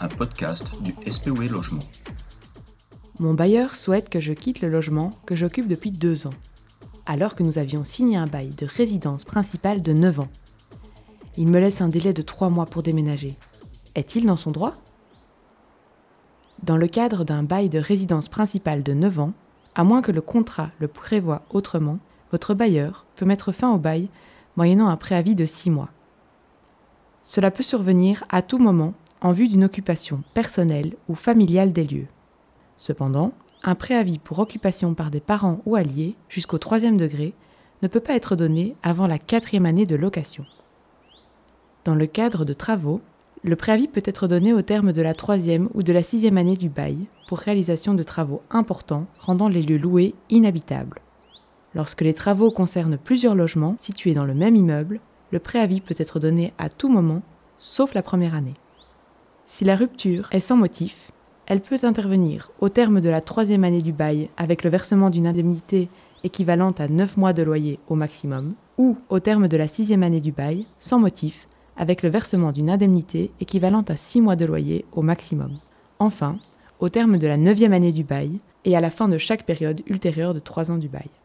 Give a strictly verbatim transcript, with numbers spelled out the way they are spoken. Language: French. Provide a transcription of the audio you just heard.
un podcast du S P O E Logement. Mon bailleur souhaite que je quitte le logement que j'occupe depuis deux ans, alors que nous avions signé un bail de résidence principale de neuf ans. Il me laisse un délai de trois mois pour déménager. Est-il dans son droit ? Dans le cadre d'un bail de résidence principale de neuf ans, à moins que le contrat le prévoie autrement, votre bailleur peut mettre fin au bail moyennant un préavis de six mois. Cela peut survenir à tout moment en vue d'une occupation personnelle ou familiale des lieux. Cependant, un préavis pour occupation par des parents ou alliés jusqu'au troisième degré ne peut pas être donné avant la quatrième année de location. Dans le cadre de travaux, le préavis peut être donné au terme de la troisième ou de la sixième année du bail pour réalisation de travaux importants rendant les lieux loués inhabitables. Lorsque les travaux concernent plusieurs logements situés dans le même immeuble, le préavis peut être donné à tout moment, sauf la première année. Si la rupture est sans motif, elle peut intervenir au terme de la troisième année du bail avec le versement d'une indemnité équivalente à neuf mois de loyer au maximum, ou au terme de la sixième année du bail, sans motif, avec le versement d'une indemnité équivalente à six mois de loyer au maximum. Enfin, au terme de la neuvième année du bail et à la fin de chaque période ultérieure de trois ans du bail.